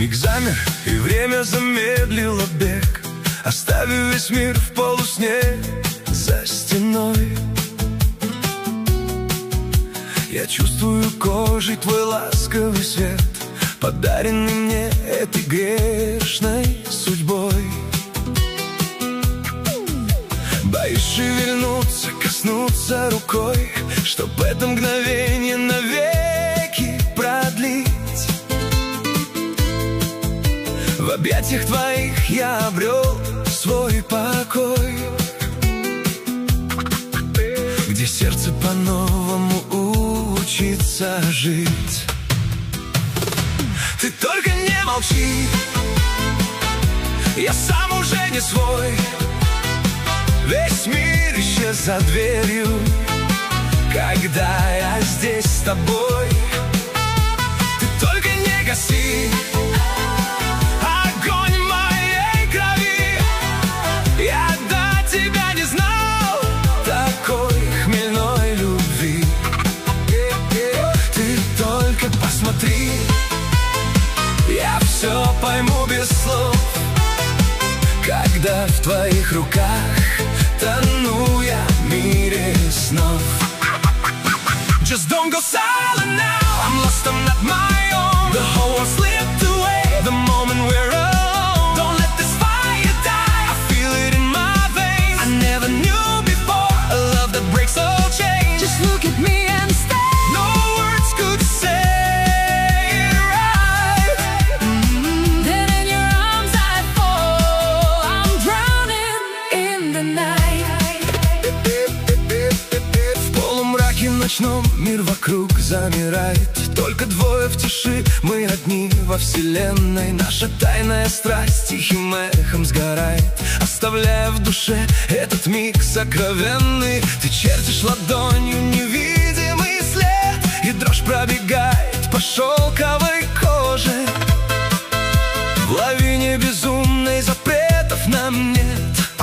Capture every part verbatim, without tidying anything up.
Миг замер, и время замедлило бег, оставив весь мир в полусне за стеной. Я чувствую кожей твой ласковый свет, подаренный мне этой грешной судьбой. Боюсь шевельнуться, коснуться рукой, чтоб это мгновение навеки продлить. В объятиях твоих я обрел свой покой, где сердце по-новому учится жить. Ты только не молчи, я сам уже не свой. Весь мир исчез за дверью, когда я здесь с тобой. Ты только не гаси огонь моей крови. Я до тебя не знал такой хмельной любви. Ты только посмотри, я все пойму без слов, когда в твоих руках тону я в мире снов. Just don't go silent now, I'm lost, I'm not my own. The whole world slipped away the moment we're alone. Don't let this fire die, I feel it in my veins. I never knew before a love that breaks all chains. Just look at me and stay. No words could say it right. Mm-hmm. Then in your arms I fall, I'm drowning in the night. В полумраке ночном мир вокруг замирает, только двое в тиши, мы одни во вселенной. Наша тайная страсть тихим эхом сгорает, оставляя в душе этот миг сокровенный. Ты чертишь ладонью невидимый след, и дрожь пробегает по шелковой коже. В лавине безумной запретов нам нет.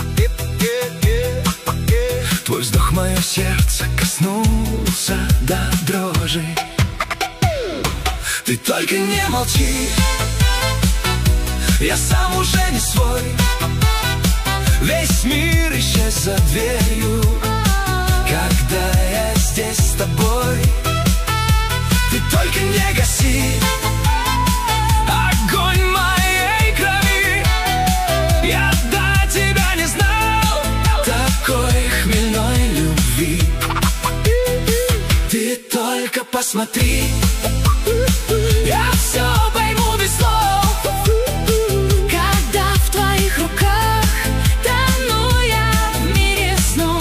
Твой вздох мое сердце коснулся до дрожи. Ты только не молчи, я сам уже не свой. Весь мир исчез за дверью, когда я здесь с тобой. Ты только не гаси огонь моей крови. Я до тебя не знал такой хмельной любви. Ты только посмотри, я все пойму без слов, когда в твоих руках тону я в мире снов.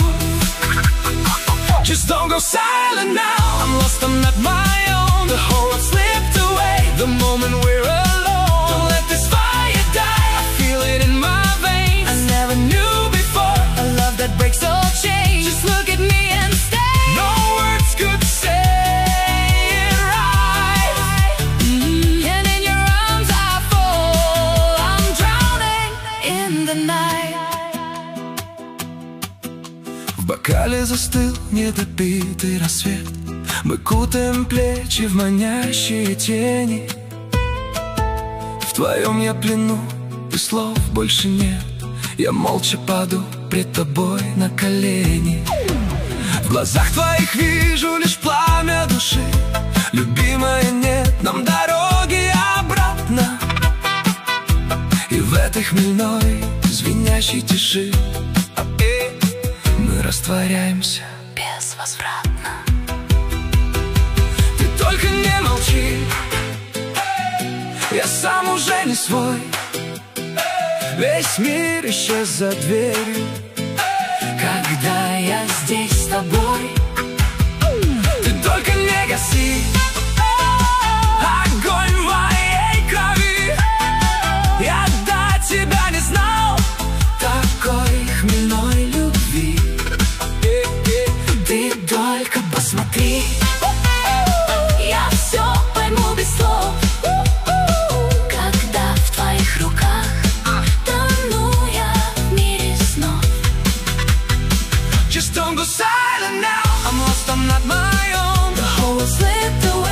Just don't go silent now, I'm lost, I'm not my own. The whole world slipped away the moment we're alone. Don't let this fire die, I feel it in my veins. I never knew before a love that breaks all chains. Just look at me and stay. No words could say it right. Mm-hmm. And in your arms I fall, I'm drowning in the night. В бокале застыл недопитый рассвет, мы кутаем плечи в манящие тени. В твоем я плену, и слов больше нет. Я молча паду пред тобой на колени. В глазах твоих вижу лишь пламя души. Любимая, нет нам дороги обратно. И в этой хмельной, звенящей тиши мы растворяемся Безвозвратно. Ты только не молчи, я сам уже не свой. Весь мир исчез за дверью, Когда я здесь с тобой. ты только не гаси огонь моей крови. Я до тебя не знал такой хмельной любви. Ты только посмотри, я все пойму без слов, когда в твоих руках тону я в мире снов. Just don't go silent now, I'm lost, I'm not my own. The whole world slipped away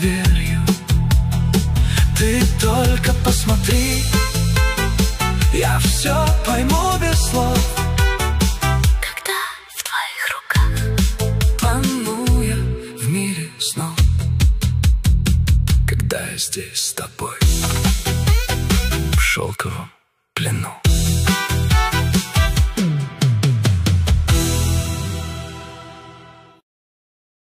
дверью. Ты только посмотри, я все пойму без слов. Когда в твоих руках тону я в мире снов, когда я здесь с тобой в шелковом плену.